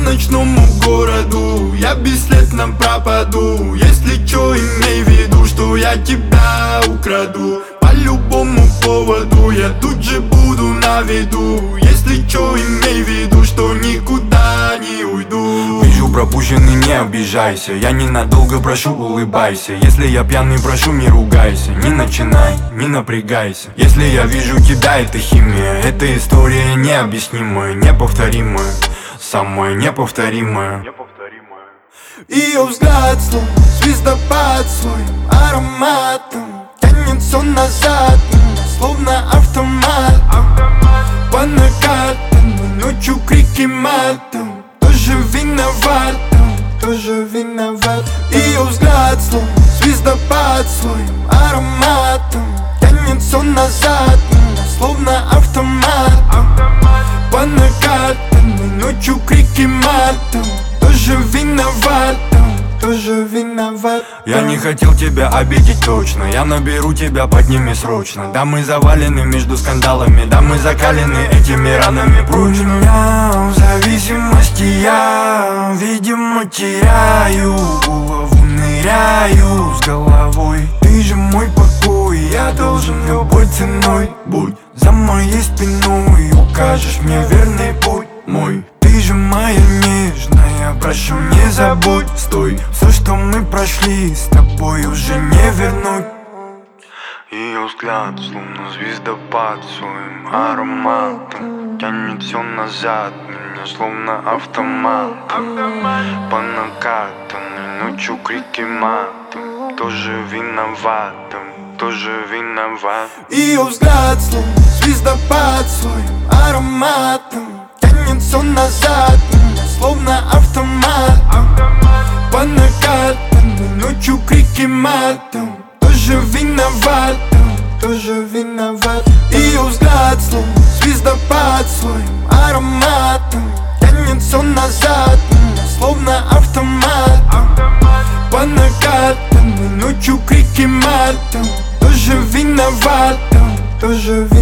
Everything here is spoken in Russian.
ночному городу я бесследно пропаду. Если чё, имей в виду, что я тебя украду. По любому поводу я тут же буду на виду. Если чё, имей в виду, что никуда не уйду. Вижу пропущенный, не обижайся. Я ненадолго прошу, улыбайся. Если я пьяный, прошу, не ругайся. Не начинай, не напрягайся. Если я вижу тебя, это химия. Эта история необъяснимая, неповторимая, самая неповторимая. Ее взгляд словно звездопад своим ароматом тянется назад, меня словно автомат. По накатанной ночью крики матом. Тоже виноват, тоже виноват. Ее взгляд словно звездопад своим ароматом тянется назад, меня словно автомат. По накатанной ночью крики матом. Тоже виноват, тоже виноват. Я не хотел тебя обидеть точно. Я наберу тебя, подними срочно. Да, мы завалены между скандалами. Да, мы закалены этими ранами прочно. В зависимости я, видимо, теряю голову, ныряю с головой. Ты же мой покой, я должен любой ценой. Будь за моей спиной, укажешь мне верный путь мой. Ты же моя нежная, прошу, не забудь. Стой, все, что мы прошли, с тобой уже не вернуть. Ее взгляд, словно звездопад своим ароматом тянет все назад, меня словно автомат. По накатанной ночью крики матом. Тоже виноват, тоже виноват. Ее взгляд, словно звездопад своим ароматом тянется назад, меня словно автомат. По накатанной ночью крики матом. Тоже виноват, тоже виноват. Ее взгляд словно звездопад своим ароматом тянется назад, меня словно автомат. По накатанной ночью крики матом. Тоже виноват, тоже виноват.